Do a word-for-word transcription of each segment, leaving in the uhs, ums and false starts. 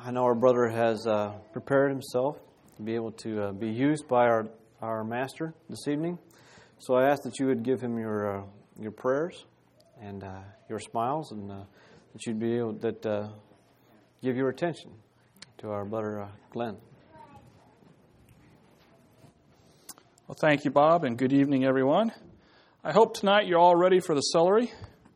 I know our brother has uh, prepared himself to be able to uh, be used by our, our master this evening. So I ask that you would give him your uh, your prayers and uh, your smiles, and uh, that you'd be able that uh, give your attention to our brother uh, Glenn. Well, thank you, Bob, and good evening, everyone. I hope tonight you're all ready for the celery.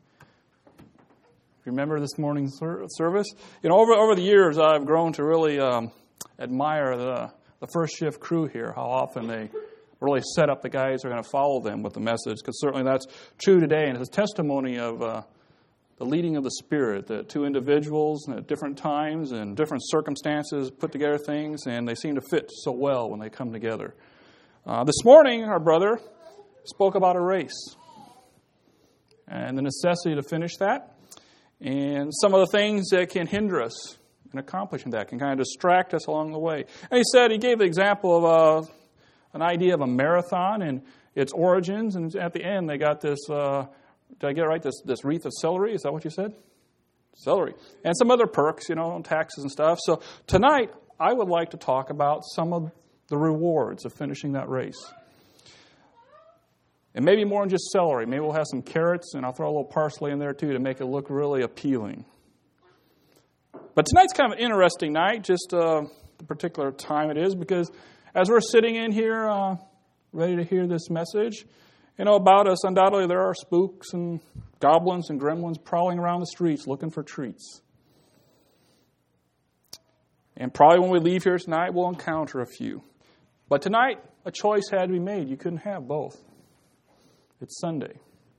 Remember this morning's service? You know, over over the years, I've grown to really um, admire the the first shift crew here. How often they really set up the guys who are going to follow them with the message. Because certainly that's true today, and it's a testimony of uh, the leading of the Spirit. The two individuals at different times and different circumstances put together things, and they seem to fit so well when they come together. Uh, this morning, our brother spoke about a race and the necessity to finish that. And some of the things that can hinder us in accomplishing that, can kind of distract us along the way. And he said, he gave the example of uh, an idea of a marathon and its origins. And at the end, they got this, uh, did I get it right, this, this wreath of celery? Is that what you said? Celery. And some other perks, you know, taxes and stuff. So tonight, I would like to talk about some of the rewards of finishing that race. And maybe more than just celery. Maybe we'll have some carrots, and I'll throw a little parsley in there too to make it look really appealing. But tonight's kind of an interesting night, just uh, the particular time it is, because as we're sitting in here uh, ready to hear this message, you know, about us, undoubtedly there are spooks and goblins and gremlins prowling around the streets looking for treats. And probably when we leave here tonight, we'll encounter a few. But tonight, a choice had to be made. You couldn't have both. It's Sunday.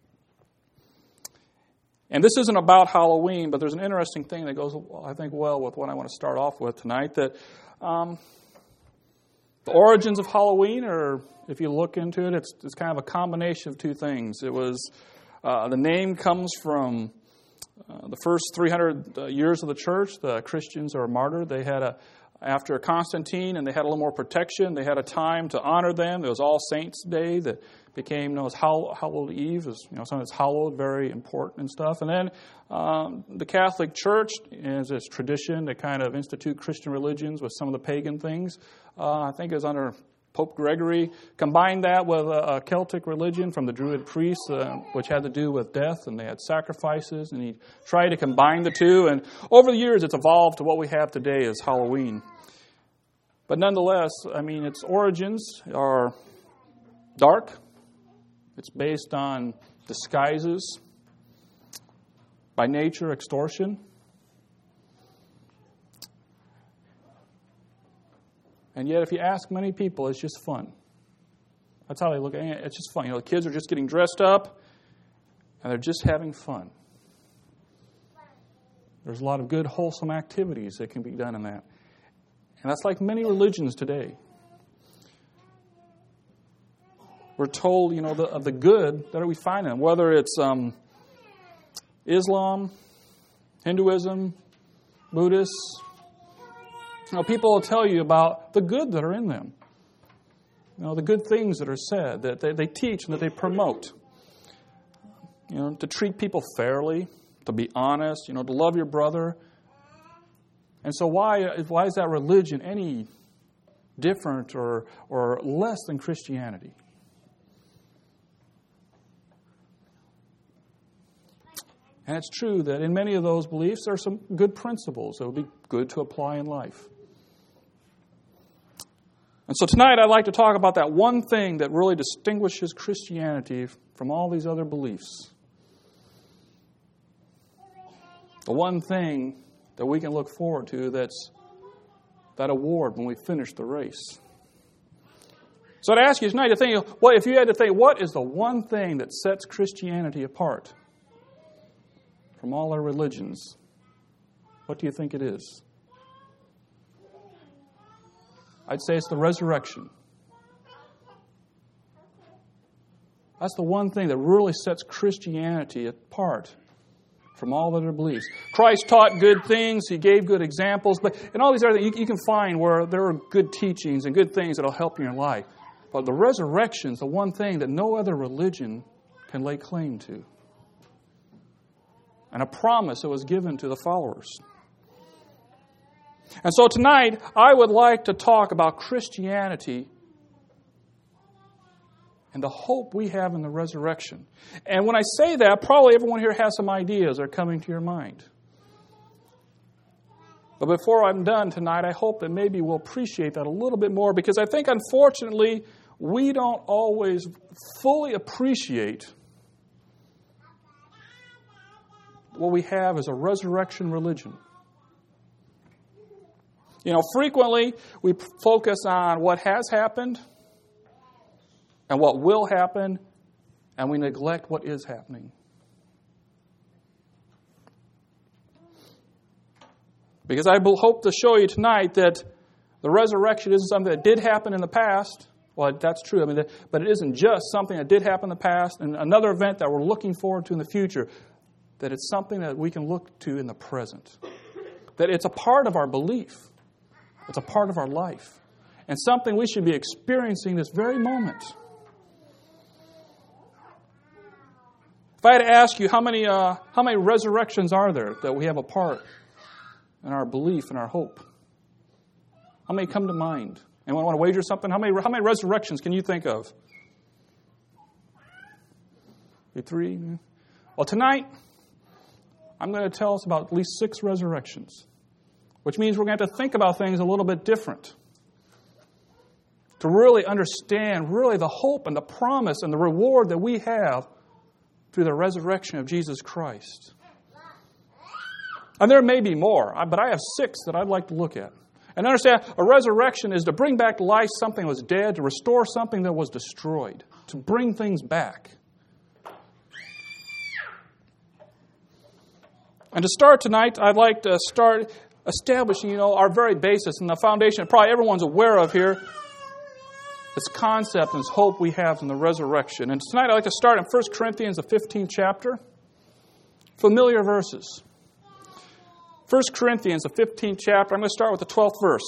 And this isn't about Halloween, but there's an interesting thing that goes, I think, well with what I want to start off with tonight, that um, the origins of Halloween, or if you look into it, it's, it's kind of a combination of two things. It was, uh, the name comes from uh, the first three hundred years of the church. The Christians are martyred. They had a, after Constantine, and they had a little more protection. They had a time to honor them. It was All Saints' Day that became known as Hallowed Eve, as you know, something that's hallowed, very important and stuff. And then um, the Catholic Church, as its tradition to kind of institute Christian religions with some of the pagan things, uh, I think it was under Pope Gregory, combined that with a, a Celtic religion from the Druid priests, uh, which had to do with death, and they had sacrifices, and he tried to combine the two. And over the years, it's evolved to what we have today as Halloween. But nonetheless, I mean, its origins are dark. It's based on disguises, by nature, extortion. And yet, if you ask many people, it's just fun. That's how they look at it. It's just fun. You know, the kids are just getting dressed up, and they're just having fun. There's a lot of good, wholesome activities that can be done in that. And that's like many religions today. We're told, you know, the, of the good that we find in them, whether it's um, Islam, Hinduism, Buddhists. You know, people will tell you about the good that are in them. You know, the good things that are said, that they, they teach and that they promote. You know, to treat people fairly, to be honest, you know, to love your brother. And so why why is that religion any different or or less than Christianity? And it's true that in many of those beliefs there are some good principles that would be good to apply in life. And so tonight I'd like to talk about that one thing that really distinguishes Christianity from all these other beliefs. The one thing that we can look forward to that's that award when we finish the race. So I'd ask you tonight to think, well, if you had to think, what is the one thing that sets Christianity apart from all our religions? What do you think it is? I'd say it's the resurrection. That's the one thing that really sets Christianity apart from all other beliefs. Christ taught good things. He gave good examples. But in all these other things, you, you can find where there are good teachings and good things that will help you in life. But the resurrection is the one thing that no other religion can lay claim to. And a promise that was given to the followers. And so tonight, I would like to talk about Christianity and the hope we have in the resurrection. And when I say that, probably everyone here has some ideas that are coming to your mind. But before I'm done tonight, I hope that maybe we'll appreciate that a little bit more, because I think, unfortunately, we don't always fully appreciate what we have as a resurrection religion. You know, frequently we focus on what has happened and what will happen, and we neglect what is happening. Because I hope to show you tonight that the resurrection isn't something that did happen in the past. Well, that's true. I mean, but it isn't just something that did happen in the past and another event that we're looking forward to in the future. That it's something that we can look to in the present. That it's a part of our belief. It's a part of our life. And something we should be experiencing this very moment. If I had to ask you, how many uh, how many resurrections are there that we have a part in our belief and our hope? How many come to mind? Anyone want to wager something? How many how many resurrections can you think of? Three? Well, tonight, I'm going to tell us about at least six resurrections, which means we're going to have to think about things a little bit different to really understand really the hope and the promise and the reward that we have through the resurrection of Jesus Christ. And there may be more, but I have six that I'd like to look at. And understand, a resurrection is to bring back to life something that was dead, to restore something that was destroyed, to bring things back. And to start tonight, I'd like to start establishing, you know, our very basis and the foundation that probably everyone's aware of here, this concept and this hope we have in the resurrection. And tonight I'd like to start in First Corinthians, the fifteenth chapter. Familiar verses. First Corinthians, the fifteenth chapter. I'm going to start with the twelfth verse.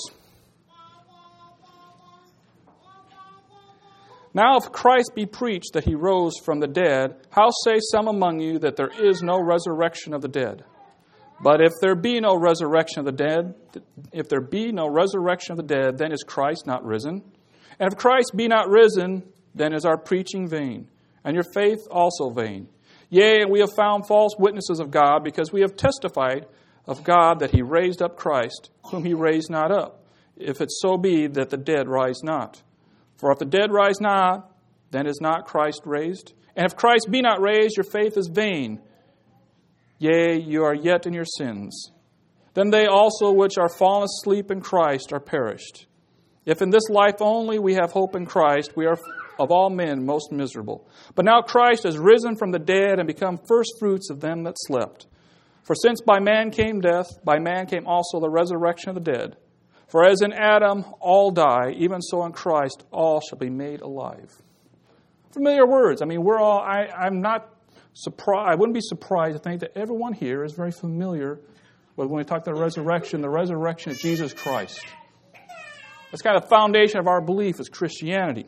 Now if Christ be preached that he rose from the dead, how say some among you that there is no resurrection of the dead? But if there be no resurrection of the dead, if there be no resurrection of the dead, then is Christ not risen? And if Christ be not risen, then is our preaching vain, and your faith also vain. Yea, and we have found false witnesses of God, because we have testified of God that he raised up Christ, whom he raised not up, if it so be that the dead rise not. For if the dead rise not, then is not Christ raised? And if Christ be not raised, your faith is vain. Yea, you are yet in your sins. Then they also which are fallen asleep in Christ are perished. If in this life only we have hope in Christ, we are of all men most miserable. But now Christ has risen from the dead and become firstfruits of them that slept. For since by man came death, by man came also the resurrection of the dead. For as in Adam all die, even so in Christ all shall be made alive. Familiar words. I mean, we're all, I, I'm not surprised, I wouldn't be surprised to think that everyone here is very familiar with when we talk about the resurrection, the resurrection of Jesus Christ. That's kind of the foundation of our belief as Christianity.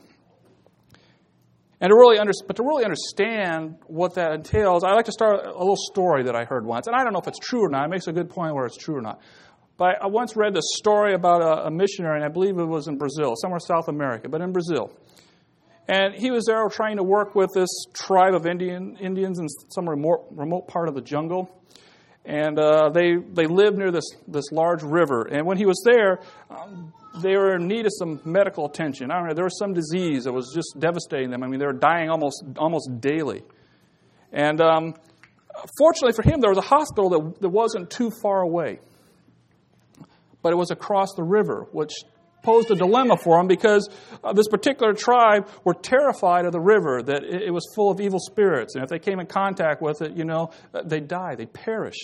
And to really under, but to really understand what that entails, I'd like to start a little story that I heard once. And I don't know if it's true or not. It makes a good point whether it's true or not. But I once read this story about a, a missionary, and I believe it was in Brazil, somewhere South America, but in Brazil. And he was there trying to work with this tribe of Indian Indians in some remote, remote part of the jungle. And uh, they they lived near this, this large river. And when he was there, um, they were in need of some medical attention. I don't know, there was some disease that was just devastating them. I mean, they were dying almost almost daily. And um, fortunately for him, there was a hospital that, that wasn't too far away. But it was across the river, which posed a dilemma for him because uh, this particular tribe were terrified of the river, that it, it was full of evil spirits. And if they came in contact with it, you know, they'd die, they'd perish.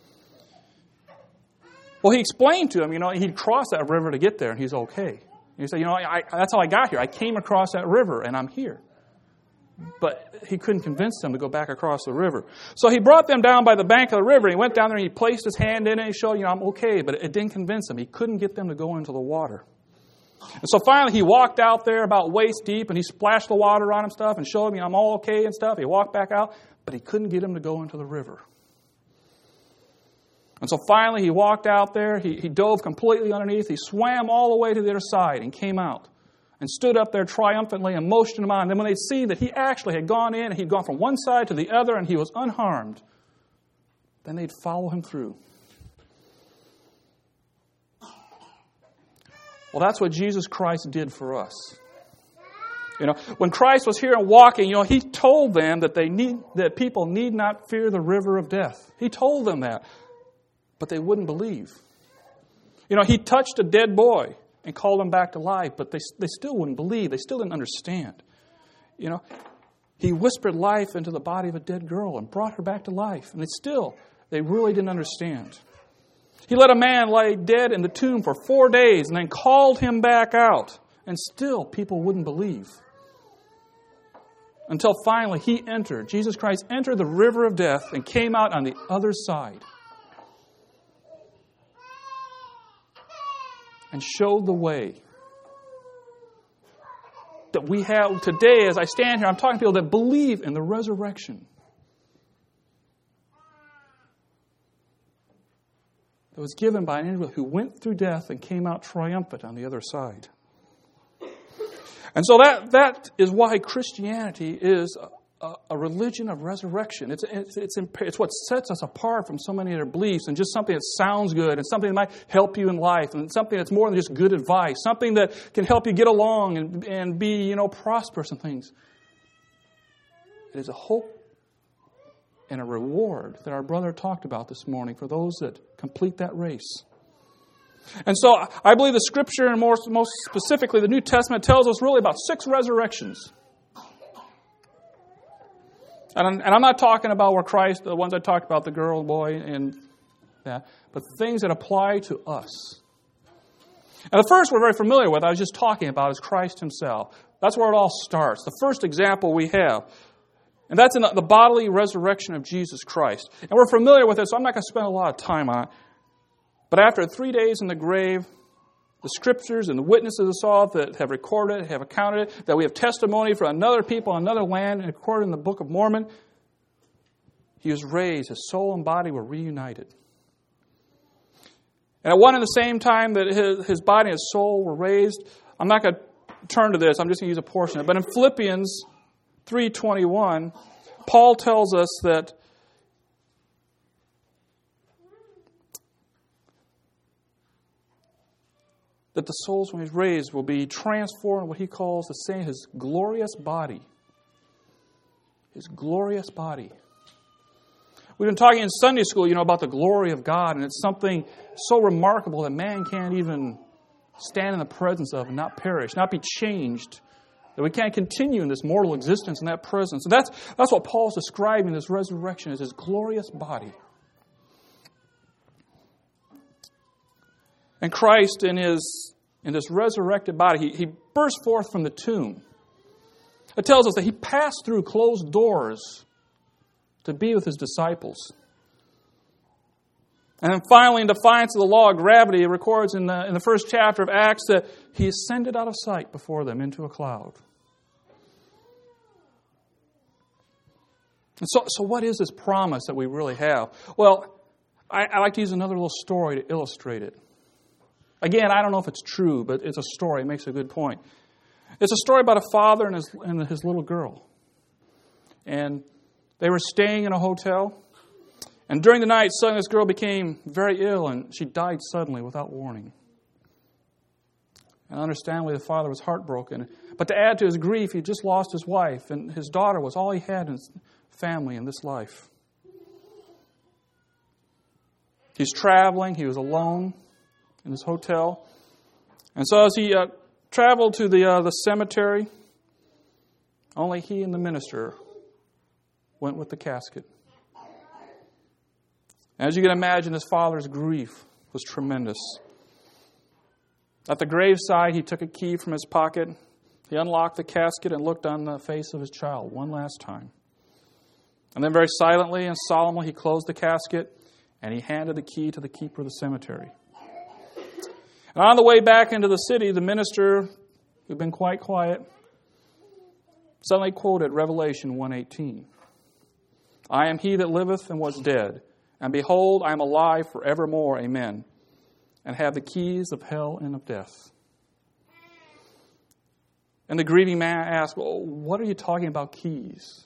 Well, he explained to him, you know, he'd cross that river to get there, and he's okay. And he said, you know, I, that's how I got here. I came across that river, and I'm here. But he couldn't convince them to go back across the river. So he brought them down by the bank of the river. He went down there, and he placed his hand in it, and he showed, you know, I'm okay. But it didn't convince them. He couldn't get them to go into the water. And so finally, he walked out there about waist deep, and he splashed the water on him stuff and showed him, you know, I'm all okay and stuff. He walked back out, but he couldn't get him to go into the river. And so finally he walked out there, he, he dove completely underneath, he swam all the way to the other side and came out and stood up there triumphantly and motioned them on. And then when they'd see that he actually had gone in and he'd gone from one side to the other and he was unharmed, then they'd follow him through. Well, that's what Jesus Christ did for us. You know, when Christ was here and walking, you know, he told them that they need that people need not fear the river of death. He told them that. But they wouldn't believe. You know, he touched a dead boy and called him back to life, but they they still wouldn't believe. They still didn't understand. You know, he whispered life into the body of a dead girl and brought her back to life, and they still, they really didn't understand. He let a man lay dead in the tomb for four days and then called him back out, and still people wouldn't believe. Until finally he entered, Jesus Christ entered the river of death and came out on the other side. And showed the way that we have today. As I stand here, I'm talking to people that believe in the resurrection. That was given by an individual who went through death and came out triumphant on the other side. And so that that is why Christianity is a, a religion of resurrection. It's, it's, it's, it's what sets us apart from so many other beliefs, and just something that sounds good and something that might help you in life, and something that's more than just good advice, something that can help you get along and, and be, you know, prosperous and things. It is a hope and a reward that our brother talked about this morning for those that complete that race. And so I believe the Scripture, and more, most specifically the New Testament, tells us really about six resurrections. And I'm, and I'm not talking about where Christ, the ones I talked about, the girl, boy, and that, but things that apply to us. And the first we're very familiar with, I was just talking about, is Christ himself. That's where it all starts. The first example we have. And that's in the bodily resurrection of Jesus Christ. And we're familiar with it, so I'm not going to spend a lot of time on it. But after three days in the grave, the Scriptures and the witnesses of Saul that have recorded it, have accounted it, that we have testimony from another people, another land, and recorded in the Book of Mormon, he was raised. His soul and body were reunited. And at one and the same time that his, his body and his soul were raised, I'm not going to turn to this, I'm just going to use a portion of it. But in Philippians three twenty-one, Paul tells us that that the souls, when he's raised, will be transformed in what he calls the same, his glorious body. His glorious body. We've been talking in Sunday school, you know, about the glory of God, and it's something so remarkable that man can't even stand in the presence of and not perish, not be changed, that we can't continue in this mortal existence in that presence. And that's, that's what Paul's describing this resurrection as, his glorious body. And Christ, in his in this resurrected body, he, he burst forth from the tomb. It tells us that he passed through closed doors to be with his disciples. And then finally, in defiance of the law of gravity, it records in the, in the first chapter of Acts that he ascended out of sight before them into a cloud. And so, so what is this promise that we really have? Well, I, I like to use another little story to illustrate it. Again, I don't know if it's true, but it's a story. It makes a good point. It's a story about a father and his, and his little girl. And they were staying in a hotel. And during the night, suddenly this girl became very ill, and she died suddenly without warning. And understandably, the father was heartbroken. But to add to his grief, he just lost his wife, and his daughter was all he had in his family in this life. He's traveling. He was alone in this hotel. And so as he uh, traveled to the uh, the cemetery, only he and the minister went with the casket. As you can imagine, his father's grief was tremendous. At the graveside, he took a key from his pocket. He unlocked the casket and looked on the face of his child one last time. And then very silently and solemnly, he closed the casket and he handed the key to the keeper of the cemetery. And on the way back into the city, the minister, who'd been quite quiet, suddenly quoted Revelation one eighteen. I am he that liveth and was dead, And behold, I am alive forevermore. Amen. And have the keys of hell and of death. And the grieving man asked, well, what are you talking about keys?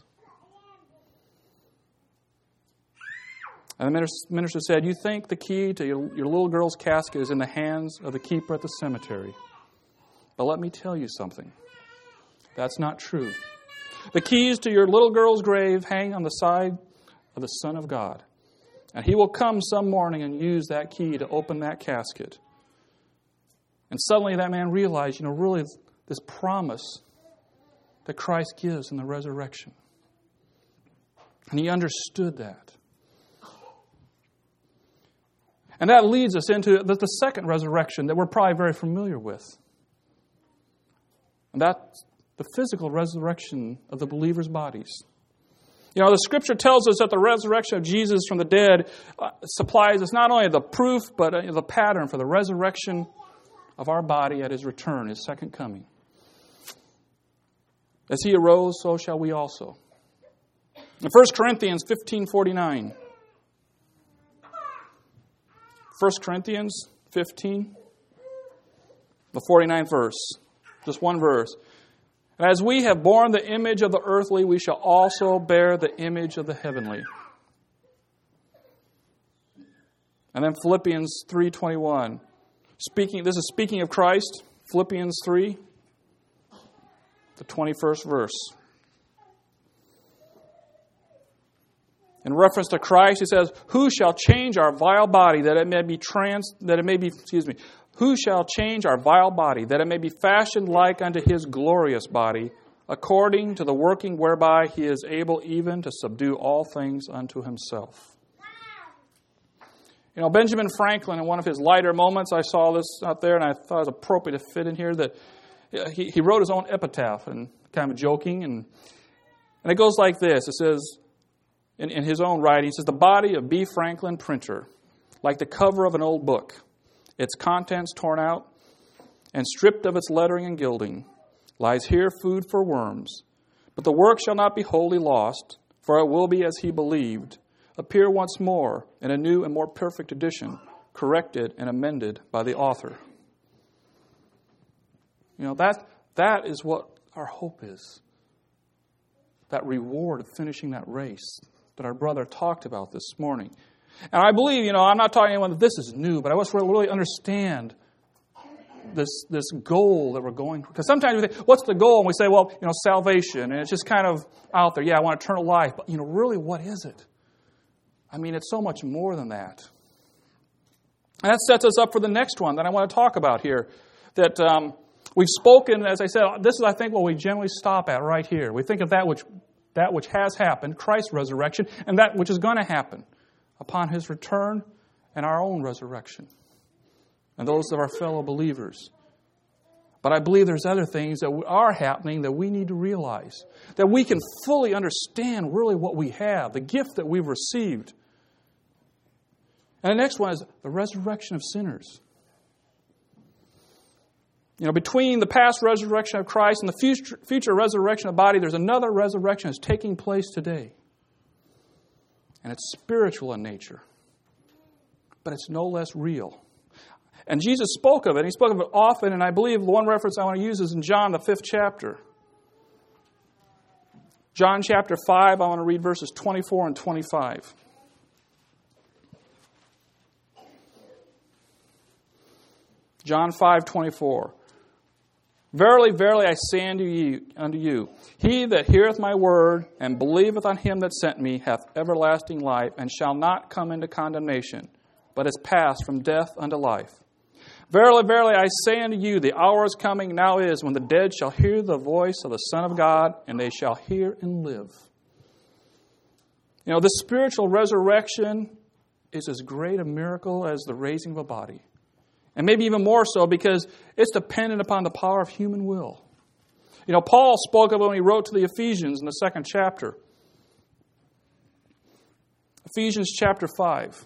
And the minister said, you think the key to your, your little girl's casket is in the hands of the keeper at the cemetery. But let me tell you something. That's not true. The keys to your little girl's grave hang on the side of the Son of God. And He will come some morning and use that key to open that casket. And suddenly that man realized, you know, really this promise that Christ gives in the resurrection. And he understood that. And that leads us into the, the second resurrection that we're probably very familiar with. And that's the physical resurrection of the believers' bodies. You know, the Scripture tells us that the resurrection of Jesus from the dead uh, supplies us not only the proof, but uh, the pattern for the resurrection of our body at His return, His second coming. As He arose, so shall we also. In First Corinthians fifteen forty-nine. First Corinthians fifteen, the forty-ninth verse. Just one verse. And as we have borne the image of the earthly, we shall also bear the image of the heavenly. And then Philippians three twenty-one. Speaking, this is speaking of Christ. Philippians three, the twenty-first verse. In reference to Christ, he says, "Who shall change our vile body that it may be trans that it may be excuse me, who shall change our vile body that it may be fashioned like unto His glorious body, according to the working whereby He is able even to subdue all things unto Himself." You know, Benjamin Franklin, in one of his lighter moments, I saw this out there, and I thought it was appropriate to fit in here, that he, he wrote his own epitaph, and kind of joking, and and it goes like this. It says, in, in his own writing, he says, "The body of B. Franklin, printer, like the cover of an old book, its contents torn out and stripped of its lettering and gilding, lies here food for worms. But the work shall not be wholly lost, for it will be as he believed, appear once more in a new and more perfect edition, corrected and amended by the author." You know, that that is what our hope is. That reward of finishing that race that our brother talked about this morning. And I believe, you know, I'm not talking to anyone that this is new, but I want us to really understand this this goal that we're going for. Because sometimes we think, what's the goal? And we say, well, you know, salvation. And it's just kind of out there. Yeah, I want eternal life. But, you know, really, what is it? I mean, it's so much more than that. And that sets us up for the next one that I want to talk about here. That um, we've spoken, as I said, this is, I think, what we generally stop at right here. We think of that which that which has happened, Christ's resurrection, and that which is going to happen upon His return and our own resurrection, and those of our fellow believers. But I believe there's other things that are happening that we need to realize, that we can fully understand really what we have, the gift that we've received. And the next one is the resurrection of sinners. You know, between the past resurrection of Christ and the future, future resurrection of the body, there's another resurrection that's taking place today. And it's spiritual in nature. But it's no less real. And Jesus spoke of it. He spoke of it often, and I believe the one reference I want to use is in John, the fifth chapter. John chapter five, I want to read verses twenty-four and twenty-five. John five, twenty-four. "Verily, verily, I say unto you, unto you, he that heareth my word, and believeth on him that sent me, hath everlasting life, and shall not come into condemnation, but is passed from death unto life. Verily, verily, I say unto you, the hour is coming, now is, when the dead shall hear the voice of the Son of God, and they shall hear and live." You know, this spiritual resurrection is as great a miracle as the raising of a body. And maybe even more so because it's dependent upon the power of human will. You know, Paul spoke of it when he wrote to the Ephesians in the second chapter. Ephesians chapter five.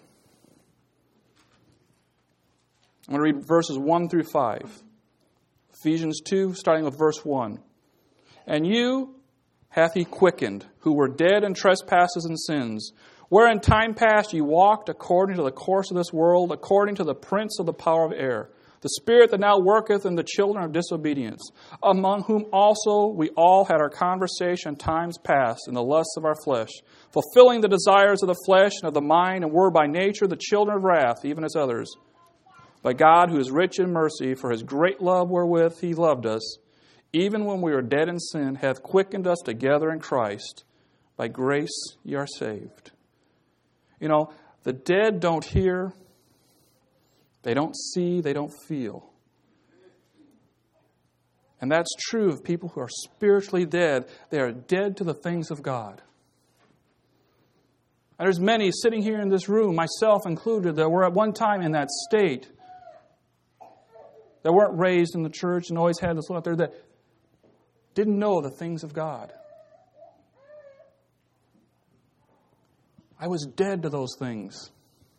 I'm going to read verses one through five. Ephesians two, starting with verse one. "And you hath He quickened, who were dead in trespasses and sins, Where in time past you walked according to the course of this world, according to the prince of the power of air, the spirit that now worketh in the children of disobedience, among whom also we all had our conversation in times past in the lusts of our flesh, fulfilling the desires of the flesh and of the mind, and were by nature the children of wrath, even as others. But God, who is rich in mercy, for his great love wherewith he loved us, even when we were dead in sin, hath quickened us together in Christ. By grace ye are saved. You know, the dead don't hear, they don't see, they don't feel. And that's true of people who are spiritually dead. They are dead to the things of God. And there's many sitting here in this room, myself included, that were at one time in that state, that weren't raised in the church and always had this little out there, that didn't know the things of God. I was dead to those things.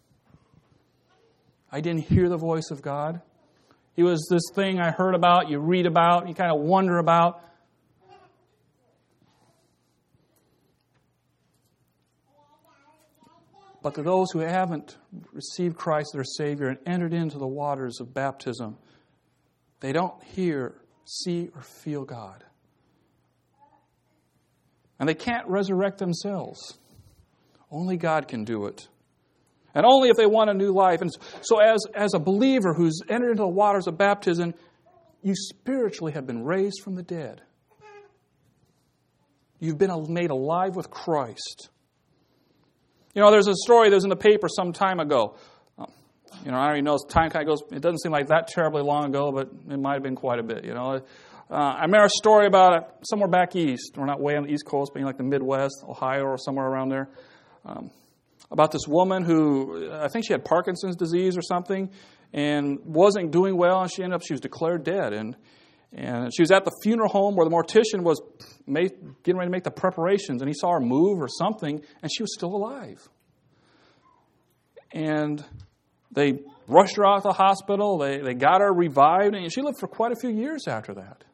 I didn't hear the voice of God. He was this thing I heard about, you read about, you kind of wonder about. But to those who haven't received Christ as their Savior and entered into the waters of baptism, they don't hear, see, or feel God. And they can't resurrect themselves. Only God can do it. And only if they want a new life. And so as, as a believer who's entered into the waters of baptism, you spiritually have been raised from the dead. You've been made alive with Christ. You know, there's a story that was in the paper some time ago. You know, I already know time kind of goes, it doesn't seem like that terribly long ago, but it might have been quite a bit, you know. Uh, I remember a story about somewhere back east. We're not way on the East Coast, but like the Midwest, Ohio or somewhere around there. Um, about this woman who, I think she had Parkinson's disease or something, and wasn't doing well, and she ended up, she was declared dead. And and she was at the funeral home where the mortician was made, getting ready to make the preparations, and he saw her move or something, and she was still alive. And they rushed her out to the hospital, they, they got her revived, and she lived for quite a few years after that.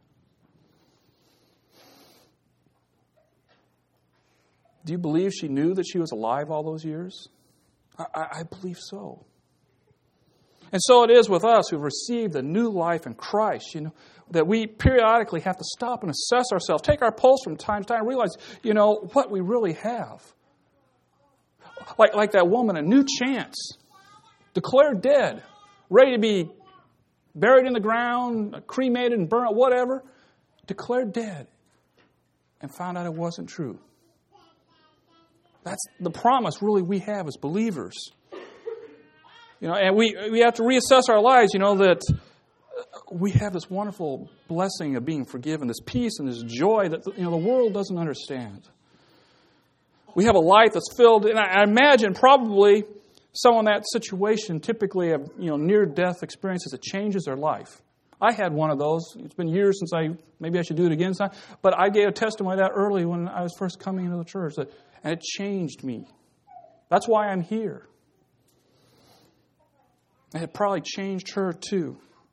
Do you believe she knew that she was alive all those years? I, I, I believe so. And so it is with us who've received a new life in Christ, you know, that we periodically have to stop and assess ourselves, take our pulse from time to time, realize, you know, what we really have. Like, like that woman, a new chance, declared dead, ready to be buried in the ground, cremated and burned, whatever, declared dead, and found out it wasn't true. That's the promise really we have as believers. You know, and we we have to reassess our lives, you know, that we have this wonderful blessing of being forgiven, this peace and this joy that, you know, the world doesn't understand. We have a life that's filled, and I imagine probably someone in that situation typically have, you know, near-death experiences that changes their life. I had one of those. It's been years since I, maybe I should do it again sometime, but I gave a testimony of that early when I was first coming into the church, that, and it changed me. That's why I'm here. And it probably changed her too.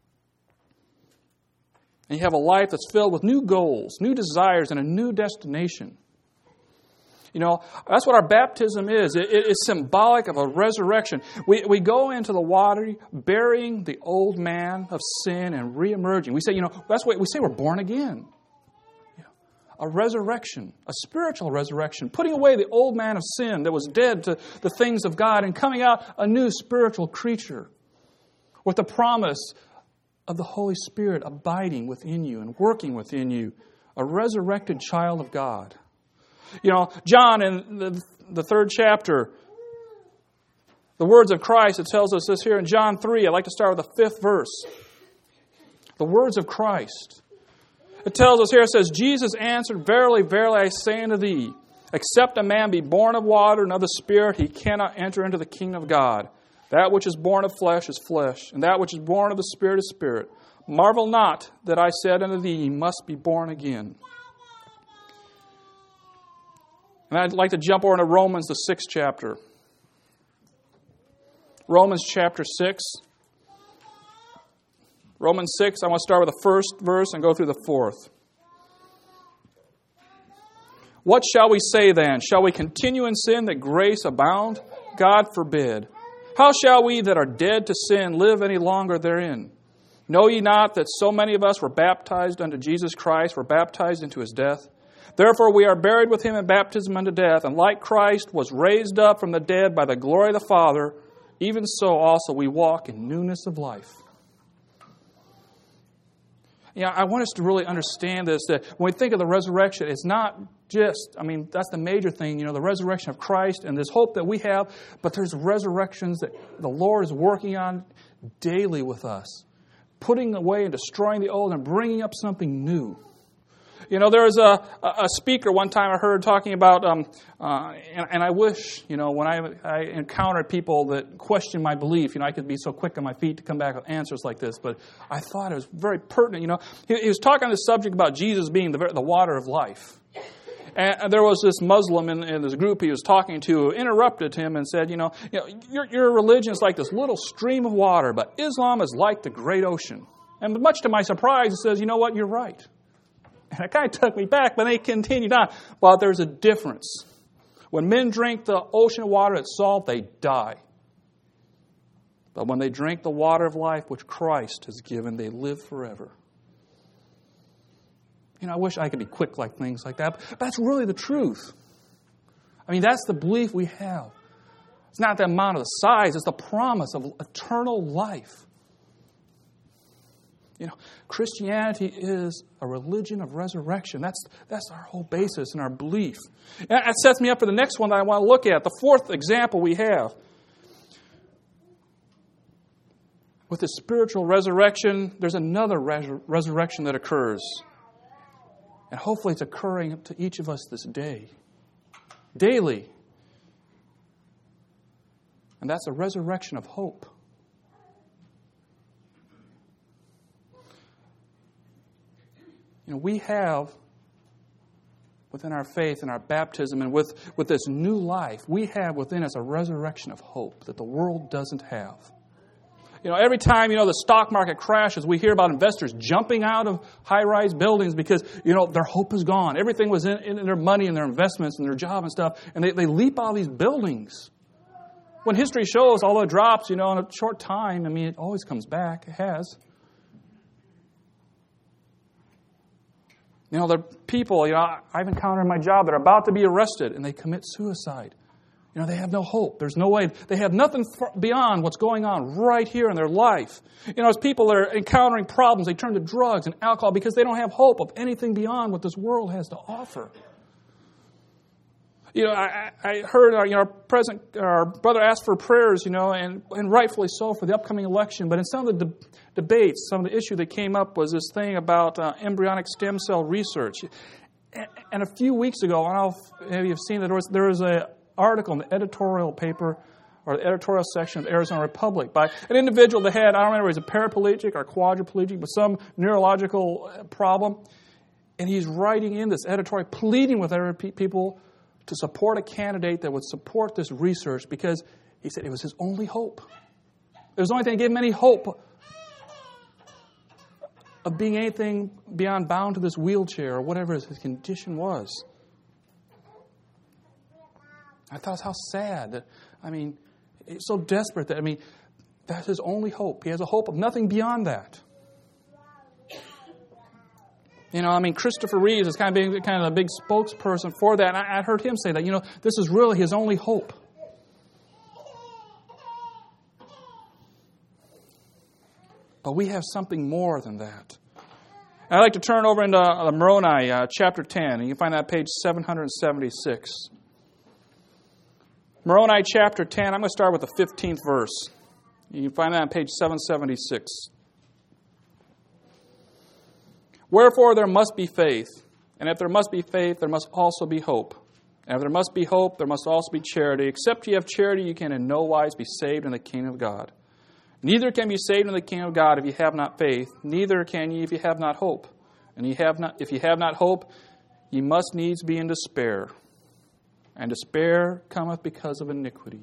And you have a life that's filled with new goals, new desires, and a new destination. You know, that's what our baptism is. It, it is symbolic of a resurrection. We we go into the water, burying the old man of sin and reemerging. We say, you know, that's what we say, we're born again. You know, a resurrection, a spiritual resurrection, putting away the old man of sin that was dead to the things of God and coming out a new spiritual creature with the promise of the Holy Spirit abiding within you and working within you, a resurrected child of God. You know, John in the, the third chapter, the words of Christ, it tells us this here in John three. I'd like to start with the fifth verse. The words of Christ. It tells us here, it says, Jesus answered, Verily, verily, I say unto thee, except a man be born of water and of the Spirit, he cannot enter into the kingdom of God. That which is born of flesh is flesh, and that which is born of the Spirit is spirit. Marvel not that I said unto thee, ye must be born again. And I'd like to jump over to Romans, the sixth chapter. Romans chapter six. Romans six, I want to start with the first verse and go through the fourth. What shall we say then? Shall we continue in sin that grace abound? God forbid. How shall we that are dead to sin live any longer therein? Know ye not that so many of us were baptized unto Jesus Christ, were baptized into his death? Therefore we are buried with him in baptism unto death, and like Christ was raised up from the dead by the glory of the Father, even so also we walk in newness of life. Yeah, I want us to really understand this, that when we think of the resurrection, it's not just, I mean, that's the major thing, you know, the resurrection of Christ and this hope that we have, but there's resurrections that the Lord is working on daily with us, putting away and destroying the old and bringing up something new. You know, there was a, a speaker one time I heard talking about, um, uh, and, and I wish, you know, when I, I encountered people that questioned my belief, you know, I could be so quick on my feet to come back with answers like this, but I thought it was very pertinent. You know, he, he was talking on this subject about Jesus being the, the water of life. And there was this Muslim in, in this group he was talking to who interrupted him and said, you know, you know your, your religion is like this little stream of water, but Islam is like the great ocean. And much to my surprise, he says, you know what, you're right. And it kind of took me back, but they continued on. But there's a difference. When men drink the ocean water that's salt, they die. But when they drink the water of life which Christ has given, they live forever. You know, I wish I could be quick like things like that, but that's really the truth. I mean, that's the belief we have. It's not the amount of the size, it's the promise of eternal life. You know, Christianity is a religion of resurrection. That's, that's our whole basis and our belief. And that sets me up for the next one that I want to look at, the fourth example we have. With the spiritual resurrection, there's another res- resurrection that occurs. And hopefully it's occurring to each of us this day. Daily. And that's a resurrection of hope. You know, we have, within our faith and our baptism and with, with this new life, we have within us a resurrection of hope that the world doesn't have. You know, every time, you know, the stock market crashes, we hear about investors jumping out of high-rise buildings because, you know, their hope is gone. Everything was in, in their money and their investments and their job and stuff, and they, they leap out of these buildings. When history shows, although it drops, you know, in a short time, I mean, it always comes back. It has. You know, there are people, you know, I've encountered in my job that are about to be arrested and they commit suicide. You know, they have no hope. There's no way. They have nothing beyond what's going on right here in their life. You know, as people that are encountering problems, they turn to drugs and alcohol because they don't have hope of anything beyond what this world has to offer. You know, I, I heard our, you know, our, present, our brother asked for prayers, you know, and, and rightfully so for the upcoming election. But in some of the de- debates, some of the issue that came up was this thing about uh, embryonic stem cell research. And, and a few weeks ago, I don't know if you've seen that there was, there was an article in the editorial paper or the editorial section of the Arizona Republic by an individual that had, I don't remember, he was a paraplegic or quadriplegic, but some neurological problem. And he's writing in this editorial, pleading with other people to support a candidate that would support this research because he said it was his only hope. It was the only thing that gave him any hope of being anything beyond bound to this wheelchair or whatever his condition was. I thought, how sad that, I mean, it's so desperate that, I mean, that's his only hope. He has a hope of nothing beyond that. You know, I mean, Christopher Reeves is kind of being kind of a big spokesperson for that. And I, I heard him say that, you know, this is really his only hope. But we have something more than that. I'd like to turn over into uh, Moroni, uh, chapter ten, and you can find that on page seven seventy-six. Moroni, chapter ten, I'm going to start with the fifteenth verse. You can find that on page seven seventy-six. Wherefore there must be faith, and if there must be faith, there must also be hope. And if there must be hope, there must also be charity. Except ye have charity, you can in no wise be saved in the kingdom of God. Neither can be saved in the kingdom of God if ye have not faith, neither can ye if ye have not hope. And ye have not, if ye have not hope, ye must needs be in despair. And despair cometh because of iniquity.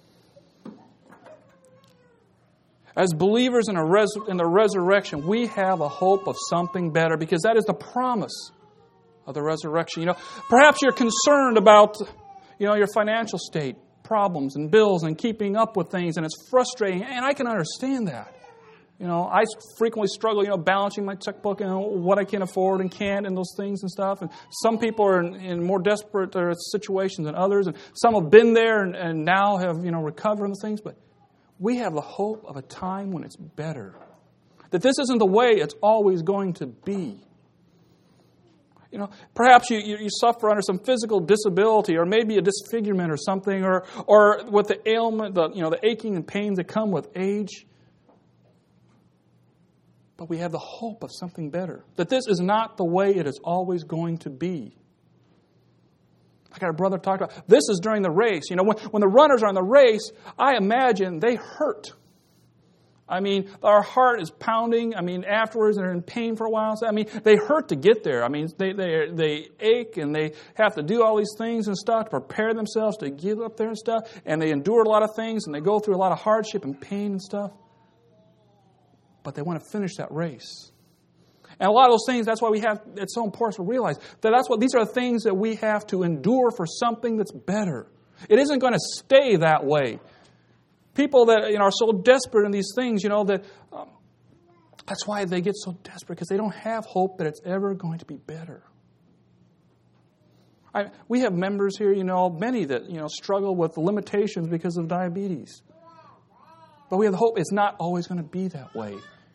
As believers in, a res- in the resurrection, we have a hope of something better because that is the promise of the resurrection. You know, perhaps you're concerned about, you know, your financial state, problems and bills and keeping up with things, and it's frustrating, and I can understand that. You know, I frequently struggle, you know, balancing my checkbook and what I can afford and can't and those things and stuff. And some people are in, in more desperate uh, situations than others, and some have been there and, and now have, you know, recovered and things. But we have the hope of a time when it's better. That this isn't the way it's always going to be. You know, perhaps you, you, you suffer under some physical disability, or maybe a disfigurement or something, or or with the ailment, the you know, the aching and pains that come with age. But we have the hope of something better. That this is not the way it is always going to be. Like our brother talked about, this is during the race. You know, when, when the runners are in the race, I imagine they hurt. I mean, our heart is pounding. I mean, afterwards they're in pain for a while. So, I mean, they hurt to get there. I mean, they, they they ache and they have to do all these things and stuff to prepare themselves to get up there and stuff. And they endure a lot of things and they go through a lot of hardship and pain and stuff. But they want to finish that race. And a lot of those things, that's why we have, it's so important to realize that that's what these are the things that we have to endure for something that's better. It isn't going to stay that way. People that, you know, are so desperate in these things, you know, that um, that's why they get so desperate, because they don't have hope that it's ever going to be better. I, we have members here, you know, many that, you know, struggle with limitations because of diabetes. But we have the hope it's not always going to be that way.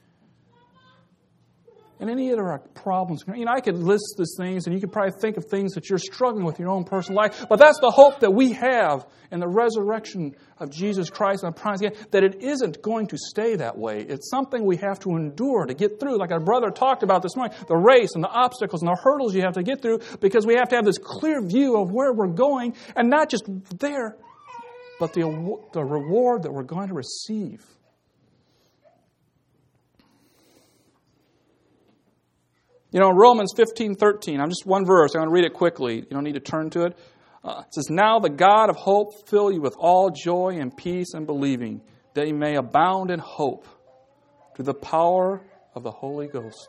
And any of our problems, you know, I could list these things, and you could probably think of things that you're struggling with in your own personal life. But that's the hope that we have in the resurrection of Jesus Christ and the promise again, that it isn't going to stay that way. It's something we have to endure to get through. Like our brother talked about this morning, the race and the obstacles and the hurdles you have to get through, because we have to have this clear view of where we're going, and not just there, but the, the reward that we're going to receive. You know, Romans fifteen thirteen, I'm just one verse. I'm going to read it quickly. You don't need to turn to it. Uh, it says, "Now the God of hope fill you with all joy and peace in believing, that you may abound in hope through the power of the Holy Ghost."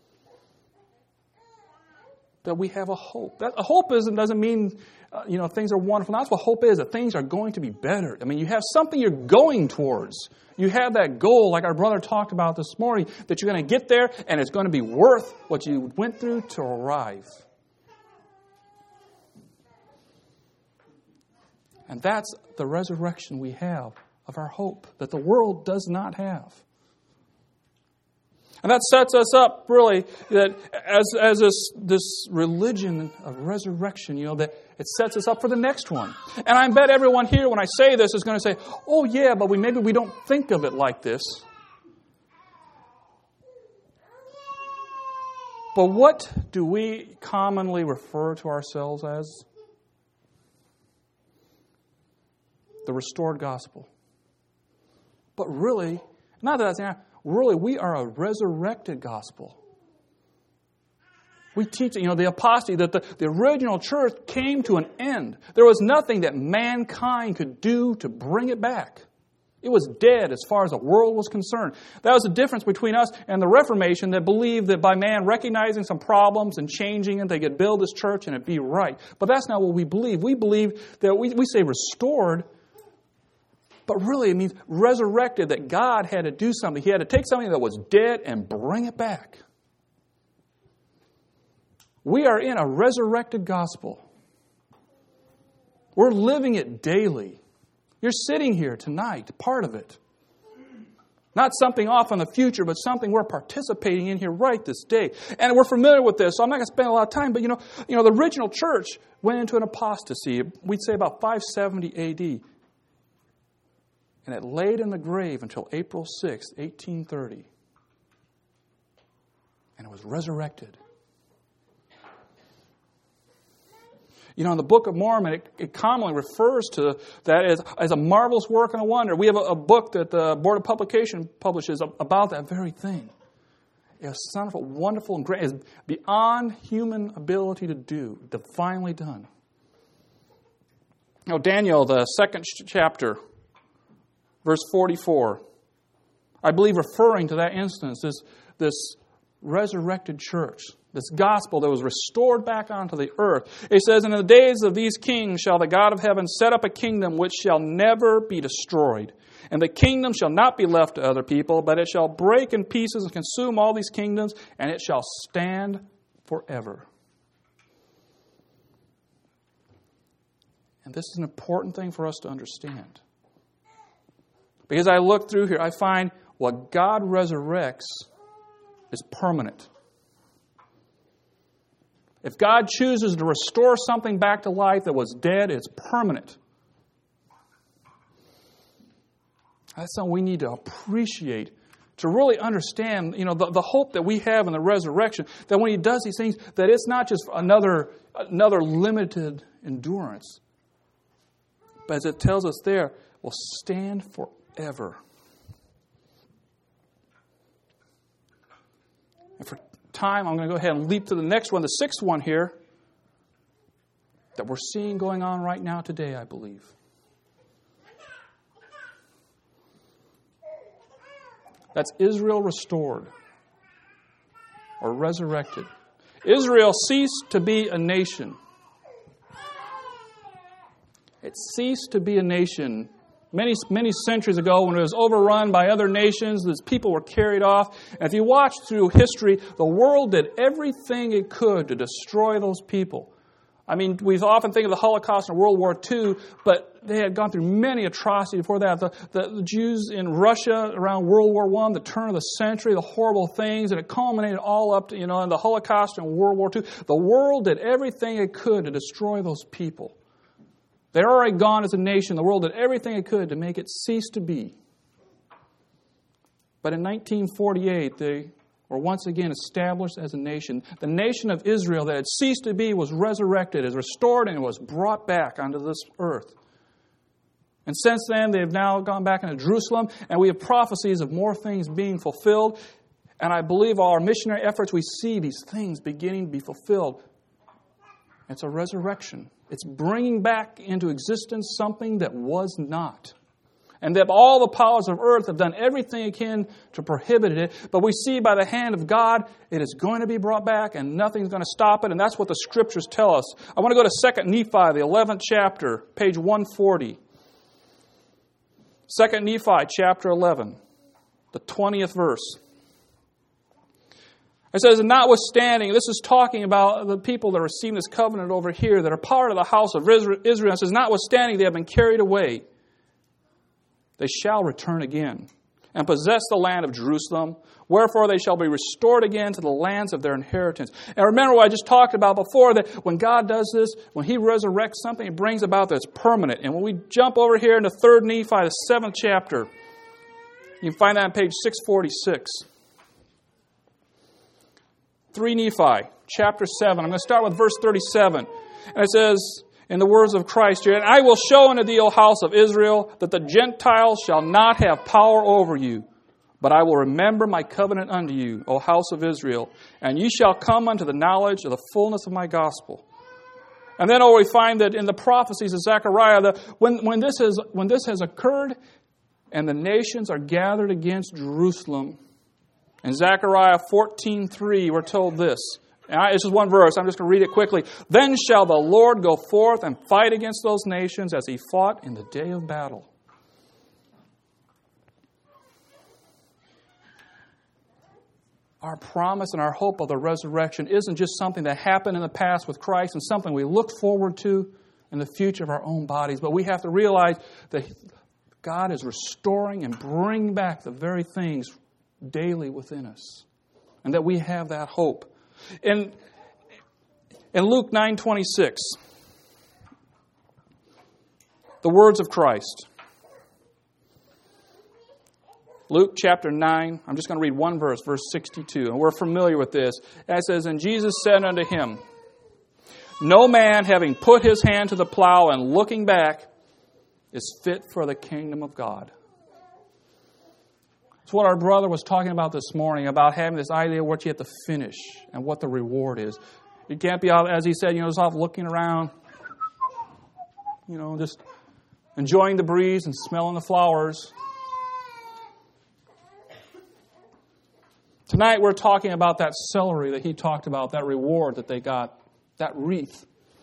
That we have a hope. That, a hope isn't, doesn't mean, uh, you know, things are wonderful. That's what hope is, that things are going to be better. I mean, you have something you're going towards. You have that goal, like our brother talked about this morning, that you're going to get there and it's going to be worth what you went through to arrive. And that's the resurrection we have of our hope that the world does not have. And that sets us up, really, that as as this this religion of resurrection, you know, that it sets us up for the next one. And I bet everyone here, when I say this, is going to say, "Oh yeah, but we maybe we don't think of it like this." But what do we commonly refer to ourselves as? The restored gospel. But really, not that that's really, we are a resurrected gospel. We teach, you know, the apostasy, that the, the original church came to an end. There was nothing that mankind could do to bring it back. It was dead as far as the world was concerned. That was the difference between us and the Reformation, that believed that by man recognizing some problems and changing it, they could build this church and it'd be right. But that's not what we believe. We believe that we, we say restored, but really, it means resurrected, that God had to do something. He had to take something that was dead and bring it back. We are in a resurrected gospel. We're living it daily. You're sitting here tonight, part of it. Not something off in the future, but something we're participating in here right this day. And we're familiar with this, so I'm not going to spend a lot of time. But, you know, you know, the original church went into an apostasy, we'd say about five seventy A D. And it laid in the grave until April sixth, eighteen thirty. And it was resurrected. You know, in the Book of Mormon, it, it commonly refers to that as, as a marvelous work and a wonder. We have a, a book that the Board of Publication publishes about that very thing. It's wonderful, wonderful, and great. It's beyond human ability to do, divinely done. You know, Daniel, the second chapter, verse forty-four, I believe referring to that instance, this, this resurrected church, This gospel that was restored back onto the earth. It says, "In the days of these kings shall the God of heaven set up a kingdom which shall never be destroyed. And the kingdom shall not be left to other people, but it shall break in pieces and consume all these kingdoms, and it shall stand forever." And this is an important thing for us to understand. Because I look through here, I find what God resurrects is permanent. If God chooses to restore something back to life that was dead, it's permanent. That's something we need to appreciate, to really understand, you know, the, the hope that we have in the resurrection, that when He does these things, that it's not just another, another limited endurance, but as it tells us there, will stand forever. And for time, I'm going to go ahead and leap to the next one, the sixth one here, that we're seeing going on right now today, I believe. That's Israel restored or resurrected. Israel ceased to be a nation. It ceased to be a nation many, many centuries ago when it was overrun by other nations. These people were carried off. And if you watch through history, the world did everything it could to destroy those people. I mean, we often think of the Holocaust and World War Two, but they had gone through many atrocities before that. The, the, the Jews in Russia around World War One, the turn of the century, the horrible things, and it culminated all up to, you know, in the Holocaust and World War Two. The world did everything it could to destroy those people. They're already gone as a nation. The world did everything it could to make it cease to be. But in nineteen forty-eight, they were once again established as a nation. The nation of Israel that had ceased to be was resurrected, is restored, and was brought back onto this earth. And since then, they have now gone back into Jerusalem, and we have prophecies of more things being fulfilled. And I believe all our missionary efforts, we see these things beginning to be fulfilled. It's a resurrection. It's bringing back into existence something that was not. And that all the powers of earth have done everything it can to prohibit it. But we see by the hand of God, it is going to be brought back and nothing's going to stop it. And that's what the Scriptures tell us. I want to go to Second Nephi, the eleventh chapter, page one forty. Second Nephi, chapter eleven, the twentieth verse. It says, "And notwithstanding," this is talking about the people that receive this covenant over here that are part of the house of Israel. It says, "Notwithstanding, they have been carried away. They shall return again and possess the land of Jerusalem. Wherefore they shall be restored again to the lands of their inheritance." And remember what I just talked about before, that when God does this, when He resurrects something, He brings about that's permanent. And when we jump over here into Third Nephi, the seventh chapter, you can find that on page six forty-six. Three Nephi, chapter seven. I'm going to start with verse thirty-seven. And it says, in the words of Christ here, "And I will show unto thee, O house of Israel, that the Gentiles shall not have power over you. But I will remember my covenant unto you, O house of Israel, and ye shall come unto the knowledge of the fullness of my gospel." And then oh, we find that in the prophecies of Zechariah, that when, when, this has, when this has occurred and the nations are gathered against Jerusalem, in Zechariah fourteen three, we're told this. And I, this is one verse. I'm just going to read it quickly. "Then shall the Lord go forth and fight against those nations as He fought in the day of battle." Our promise and our hope of the resurrection isn't just something that happened in the past with Christ and something we look forward to in the future of our own bodies. But we have to realize that God is restoring and bringing back the very things daily within us. And that we have that hope. In, in Luke nine twenty-six, the words of Christ. Luke chapter nine, I'm just going to read one verse, verse sixty-two, and we're familiar with this. And it says, "And Jesus said unto him, No man having put his hand to the plow and looking back is fit for the kingdom of God." It's what our brother was talking about this morning, about having this idea of what you have to finish and what the reward is. You can't be out, as he said, you know, just off looking around, you know, just enjoying the breeze and smelling the flowers. Tonight we're talking about that celery that he talked about, that reward that they got, that wreath.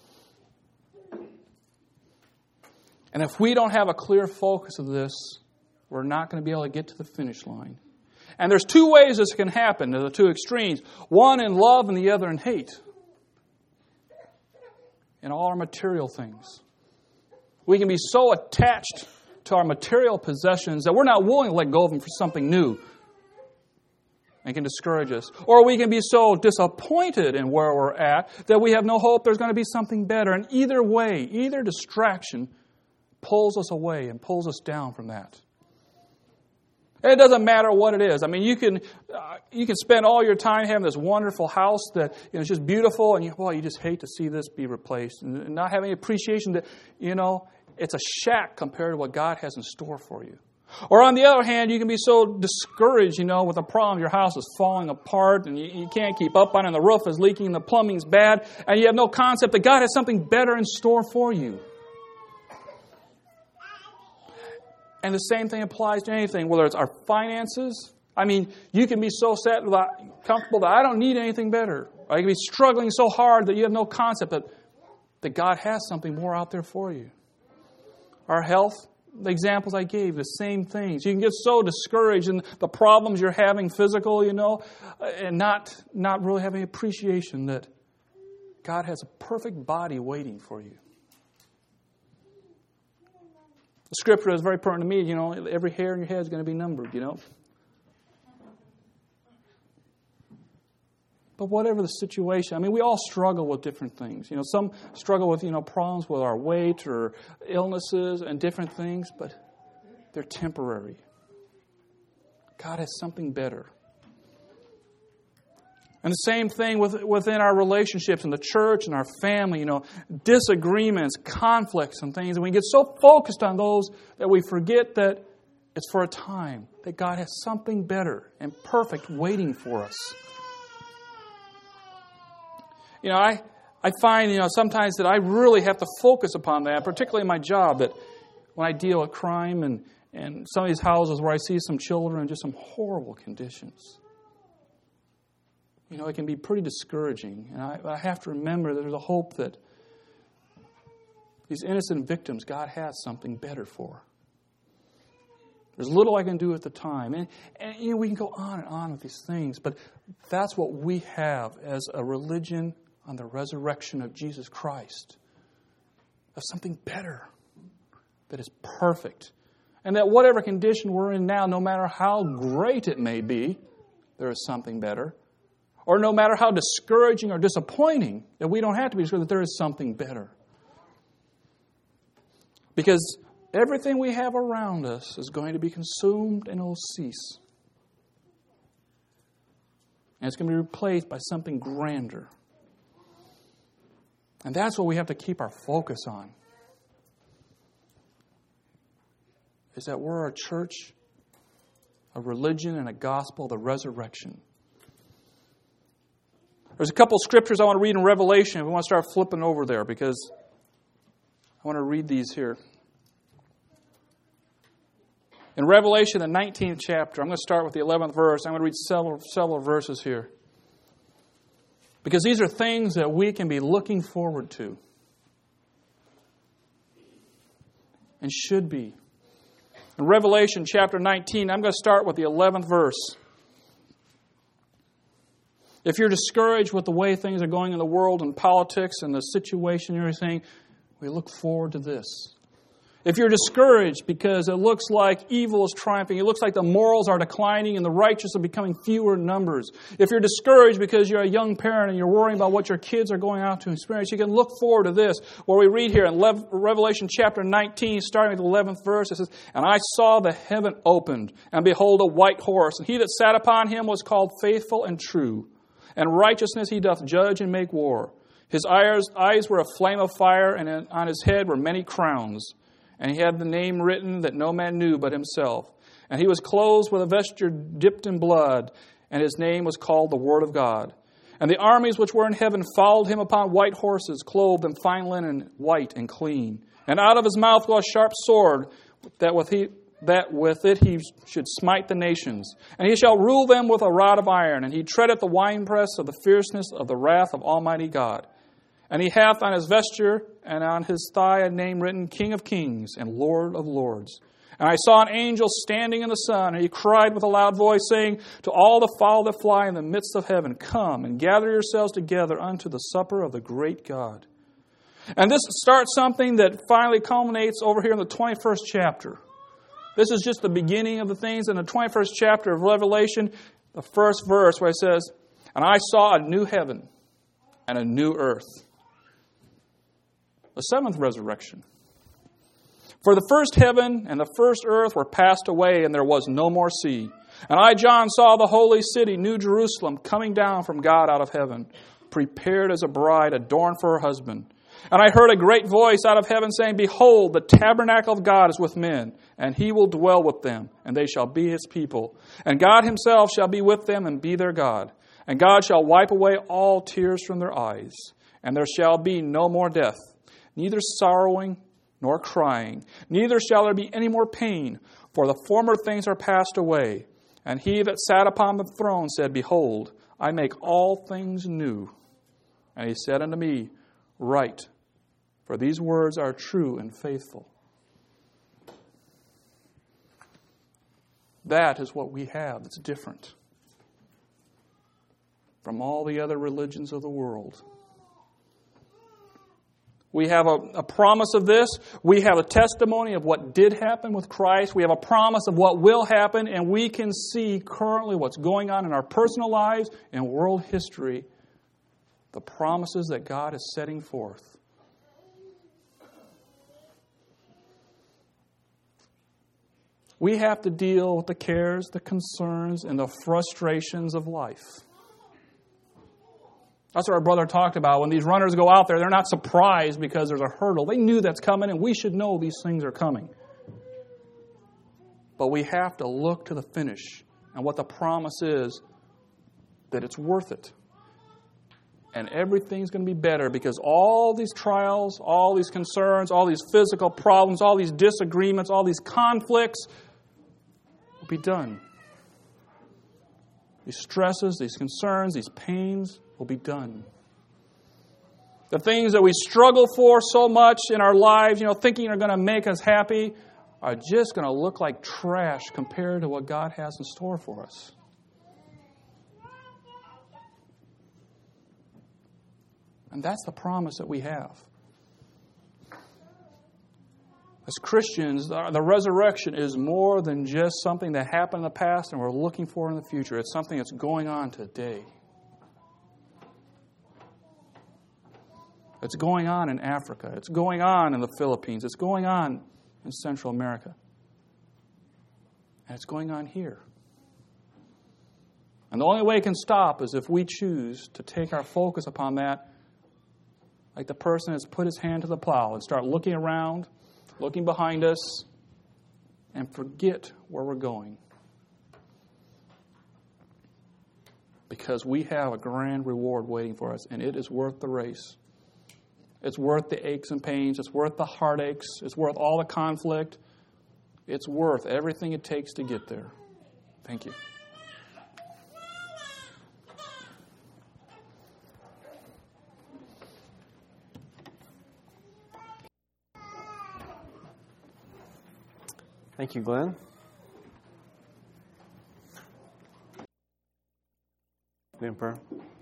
And if we don't have a clear focus of this, we're not going to be able to get to the finish line. And there's two ways this can happen, to the two extremes. One in love and the other in hate. In all our material things. We can be so attached to our material possessions that we're not willing to let go of them for something new. And can discourage us. Or we can be so disappointed in where we're at that we have no hope there's going to be something better. And either way, either distraction pulls us away and pulls us down from that. And it doesn't matter what it is. I mean, you can uh, you can spend all your time having this wonderful house that you know, is just beautiful, and you, well, you just hate to see this be replaced, and not having appreciation that, you know, it's a shack compared to what God has in store for you. Or on the other hand, you can be so discouraged, you know, with a problem. Your house is falling apart and you, you can't keep up on it, and the roof is leaking, and the plumbing's bad, and you have no concept that God has something better in store for you. And the same thing applies to anything, whether it's our finances. I mean, you can be so set, comfortable that I don't need anything better. Or you can be struggling so hard that you have no concept that, that God has something more out there for you. Our health, the examples I gave, the same things. You can get so discouraged in the problems you're having physical, you know, and not, not really having appreciation that God has a perfect body waiting for you. The scripture is very pertinent to me, you know, every hair in your head is going to be numbered, you know. But whatever the situation, I mean, we all struggle with different things. You know, some struggle with, you know, problems with our weight or illnesses and different things, but they're temporary. God has something better. And the same thing with, within our relationships in the church and our family, you know, disagreements, conflicts and things. And we get so focused on those that we forget that it's for a time, that God has something better and perfect waiting for us. You know, I, I find, you know, sometimes that I really have to focus upon that, particularly in my job, that when I deal with crime and, and some of these houses where I see some children in just some horrible conditions. You know, it can be pretty discouraging. And I, I have to remember that there's a hope that these innocent victims, God has something better for. There's little I can do at the time. And, and you know, we can go on and on with these things, but that's what we have as a religion on the resurrection of Jesus Christ. Of something better that is perfect. And that whatever condition we're in now, no matter how great it may be, there is something better. Or no matter how discouraging or disappointing, that we don't have to be sure that there is something better. Because everything we have around us is going to be consumed and it will cease. And it's going to be replaced by something grander. And that's what we have to keep our focus on. Is that we're a church, a religion, and a gospel, the resurrection. There's a couple scriptures I want to read in Revelation. We want to start flipping over there because I want to read these here. In Revelation, the nineteenth chapter, I'm going to start with the eleventh verse. I'm going to read several, several verses here. Because these are things that we can be looking forward to. And should be. In Revelation chapter nineteen, I'm going to start with the eleventh verse. If you're discouraged with the way things are going in the world and politics and the situation and everything, we look forward to this. If you're discouraged because it looks like evil is triumphing, it looks like the morals are declining and the righteous are becoming fewer in numbers. If you're discouraged because you're a young parent and you're worrying about what your kids are going out to experience, you can look forward to this. Where we read here in Revelation chapter nineteen, starting with the eleventh verse, it says, "And I saw the heaven opened, and behold a white horse, and he that sat upon him was called Faithful and True. And righteousness he doth judge and make war. His eyes were a flame of fire, and on his head were many crowns. And he had the name written that no man knew but himself. And he was clothed with a vesture dipped in blood, and his name was called the Word of God. And the armies which were in heaven followed him upon white horses, clothed in fine linen, white and clean. And out of his mouth was a sharp sword, that with he that with it he should smite the nations. And he shall rule them with a rod of iron, and he treadeth the winepress of the fierceness of the wrath of Almighty God. And he hath on his vesture and on his thigh a name written, King of Kings and Lord of Lords. And I saw an angel standing in the sun, and he cried with a loud voice, saying to all the fowl that fly in the midst of heaven, Come and gather yourselves together unto the supper of the great God. And this starts something that finally culminates over here in the twenty-first chapter. This is just the beginning of the things in the twenty-first chapter of Revelation, the first verse where it says, And I saw a new heaven and a new earth. The seventh resurrection. For the first heaven and the first earth were passed away, and there was no more sea. And I, John, saw the holy city, New Jerusalem, coming down from God out of heaven, prepared as a bride adorned for her husband. And I heard a great voice out of heaven saying, Behold, the tabernacle of God is with men, and he will dwell with them, and they shall be his people. And God himself shall be with them and be their God. And God shall wipe away all tears from their eyes. And there shall be no more death, neither sorrowing nor crying, neither shall there be any more pain, for the former things are passed away. And he that sat upon the throne said, Behold, I make all things new. And he said unto me, Write, for these words are true and faithful. That is what we have that's different from all the other religions of the world. We have a, a promise of this. We have a testimony of what did happen with Christ. We have a promise of what will happen, and we can see currently what's going on in our personal lives and world history, the promises that God is setting forth. We have to deal with the cares, the concerns, and the frustrations of life. That's what our brother talked about. When these runners go out there, they're not surprised because there's a hurdle. They knew that's coming, and we should know these things are coming. But we have to look to the finish and what the promise is, that it's worth it. And everything's going to be better because all these trials, all these concerns, all these physical problems, all these disagreements, all these conflicts will be done. These stresses, these concerns, these pains will be done. The things that we struggle for so much in our lives, you know, thinking are going to make us happy, are just going to look like trash compared to what God has in store for us. And that's the promise that we have. As Christians, the resurrection is more than just something that happened in the past and we're looking for in the future. It's something that's going on today. It's going on in Africa. It's going on in the Philippines. It's going on in Central America. And it's going on here. And the only way it can stop is if we choose to take our focus upon that, like the person has put his hand to the plow and start looking around, looking behind us, and forget where we're going. Because we have a grand reward waiting for us, and it is worth the race. It's worth the aches and pains. It's worth the heartaches. It's worth all the conflict. It's worth everything it takes to get there. Thank you. Thank you, Glenn. Be in prayer.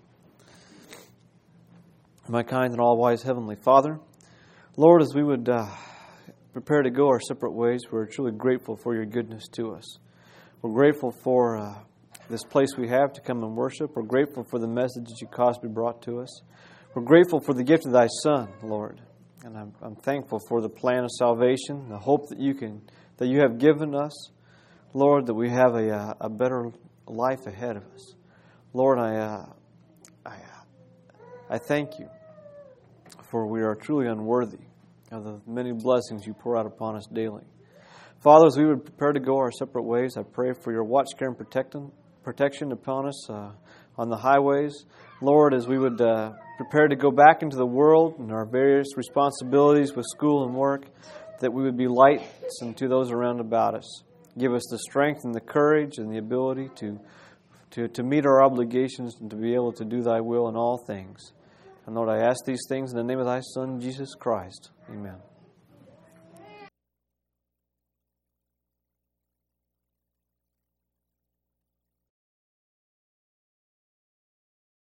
My kind and all-wise Heavenly Father, Lord, as we would uh, prepare to go our separate ways, we're truly grateful for your goodness to us. We're grateful for uh, this place we have to come and worship. We're grateful for the message that you caused to be brought to us. We're grateful for the gift of thy Son, Lord. And I'm, I'm thankful for the plan of salvation, the hope that you can that you have given us, Lord, that we have a, a better life ahead of us. Lord, I, uh, I, I thank you, for we are truly unworthy of the many blessings you pour out upon us daily. Father, as we would prepare to go our separate ways, I pray for your watch, care, and protection, protection upon us uh, on the highways. Lord, as we would uh, prepare to go back into the world and our various responsibilities with school and work, that we would be lights unto those around about us. Give us the strength and the courage and the ability to, to, to meet our obligations and to be able to do Thy will in all things. And Lord, I ask these things in the name of Thy Son, Jesus Christ. Amen.